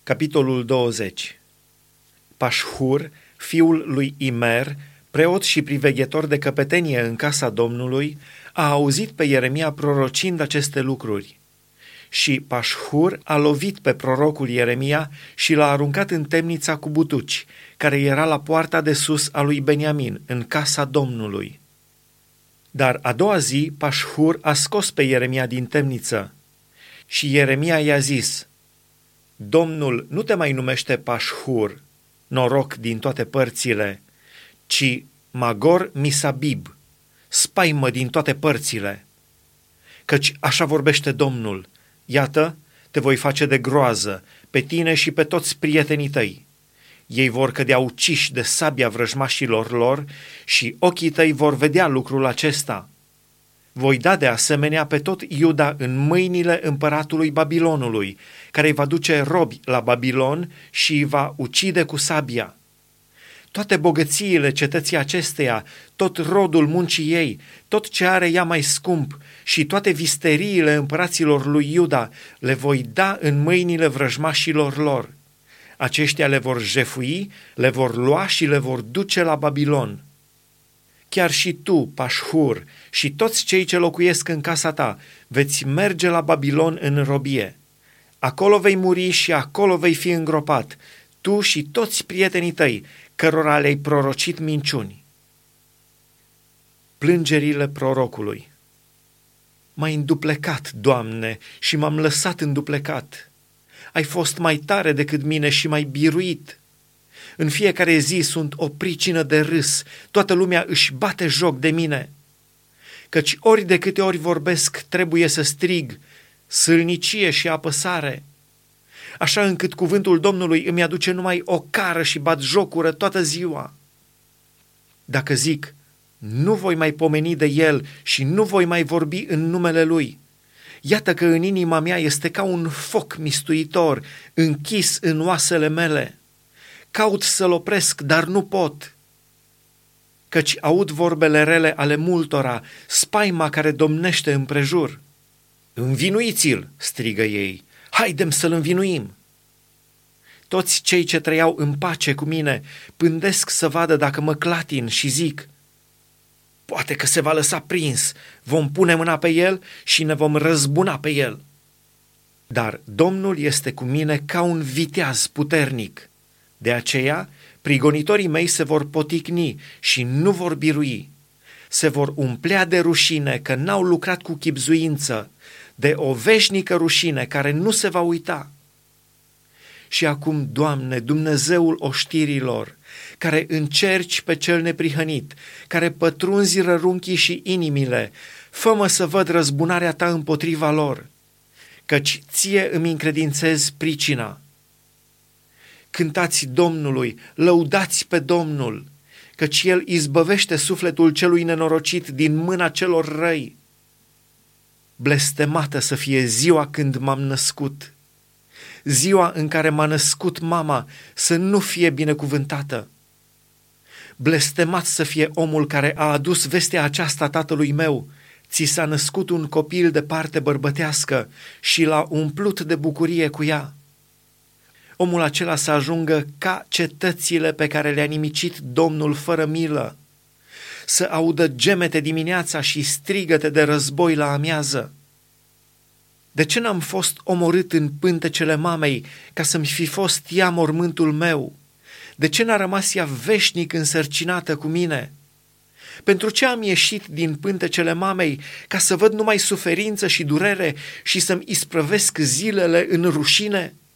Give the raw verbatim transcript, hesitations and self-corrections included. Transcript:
Capitolul douăzeci. Pașhur, fiul lui Imer, preot și priveghetor de căpetenie în casa Domnului, a auzit pe Ieremia prorocind aceste lucruri. Și Pașhur a lovit pe prorocul Ieremia și l-a aruncat în temnița cu butuci, care era la poarta de sus a lui Beniamin, în casa Domnului. Dar a doua zi, Pașhur a scos pe Ieremia din temniță și Ieremia i-a zis: Domnul nu te mai numește Pașhur, noroc din toate părțile, ci Magor Misabib, spaimă din toate părțile. Căci așa vorbește Domnul: iată, te voi face de groază pe tine și pe toți prietenii tăi. Ei vor cădea uciși de sabia vrăjmașilor lor și ochii tăi vor vedea lucrul acesta. Voi da de asemenea pe tot Iuda în mâinile împăratului Babilonului, care îi va duce robi la Babilon și îi va ucide cu sabia. Toate bogățiile cetății acesteia, tot rodul muncii ei, tot ce are ea mai scump și toate visteriile împăraților lui Iuda le voi da în mâinile vrăjmașilor lor. Aceștia le vor jefui, le vor lua și le vor duce la Babilon. Chiar și tu, Pașhur, și toți cei ce locuiesc în casa ta, veți merge la Babilon în robie. Acolo vei muri și acolo vei fi îngropat, tu și toți prietenii tăi, cărora le-ai prorocit minciuni. Plângerile prorocului. M-ai înduplecat, Doamne, și m-am lăsat înduplecat. Ai fost mai tare decât mine și m-ai biruit. În fiecare zi sunt o pricină de râs, toată lumea își bate joc de mine. Căci ori de câte ori vorbesc, trebuie să strig, sâlnicie și apăsare. Așa încât cuvântul Domnului îmi aduce numai o cară și bat jocură toată ziua. Dacă zic, nu voi mai pomeni de el și nu voi mai vorbi în numele lui, iată că în inima mea este ca un foc mistuitor, închis în oasele mele. Caut să-l opresc, dar nu pot. Căci aud vorbele rele ale multora, spaima care domnește împrejur. Învinuiți-l, strigă ei, haidem să-l învinuim. Toți cei ce trăiau în pace cu mine pândesc să vadă dacă mă clatin și zic: poate că se va lăsa prins, vom pune mâna pe el și ne vom răzbuna pe el. Dar Domnul este cu mine ca un viteaz puternic. De aceea, prigonitorii mei se vor poticni și nu vor birui. Se vor umplea de rușine că n-au lucrat cu chibzuință, de o veșnică rușine care nu se va uita. Și acum, Doamne, Dumnezeul oștirilor, care încerci pe cel neprihănit, care pătrunzi rărunchii și inimile, fă-mă să văd răzbunarea ta împotriva lor, căci ție îmi încredințez pricina. Cântați Domnului, lăudați pe Domnul, căci El izbăvește sufletul celui nenorocit din mâna celor răi. Blestemată să fie ziua când m-am născut, ziua în care m-a născut mama să nu fie binecuvântată. Blestemat să fie omul care a adus vestea aceasta tatălui meu: ți s-a născut un copil de parte bărbătească și l-a umplut de bucurie cu ea. Omul acela să ajungă ca cetățile pe care le-a nimicit Domnul fără milă, să audă gemete dimineața și strigăte de război la amiază. De ce n-am fost omorât în pântecele mamei ca să-mi fi fost ea mormântul meu? De ce n-a rămas ea veșnic însărcinată cu mine? Pentru ce am ieșit din pântecele mamei ca să văd numai suferință și durere și să-mi isprăvesc zilele în rușine?